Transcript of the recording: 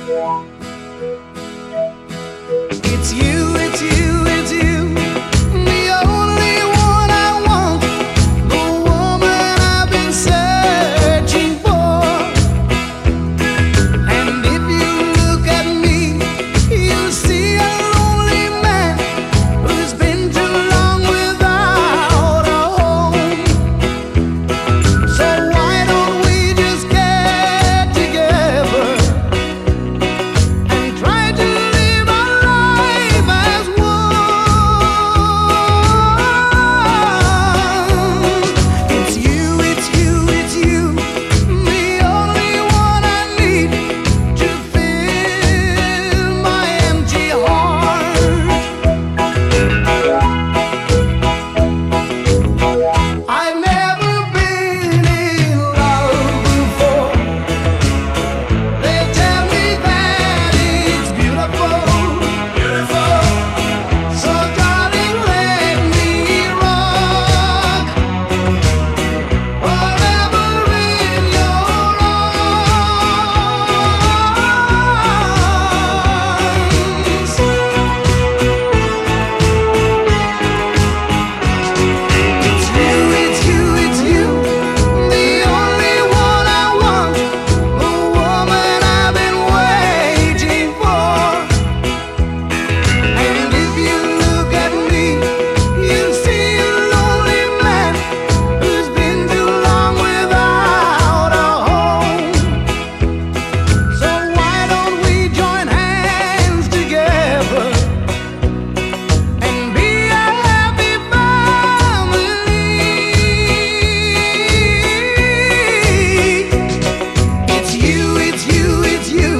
It's you, it's you, it's you, the only one I want, the woman I've been searching for. And if you look at me, you'll see a lonely man who's been too long without a home. So why don't we just get together and try to live our life as one? It's you, it's you, it's you, the only one I need to fill my empty heart. I've never been in love before. They tell me that it's beautiful, beautiful. So darling, let me rock forever in your arms. It's you, it's you, it's you, the only one I want, the woman I've been waiting for. And if you look at me, you'll see a lonely man who's been too long without a home. So why don't we join hands together and be a happy family? It's you, it's you, it's you,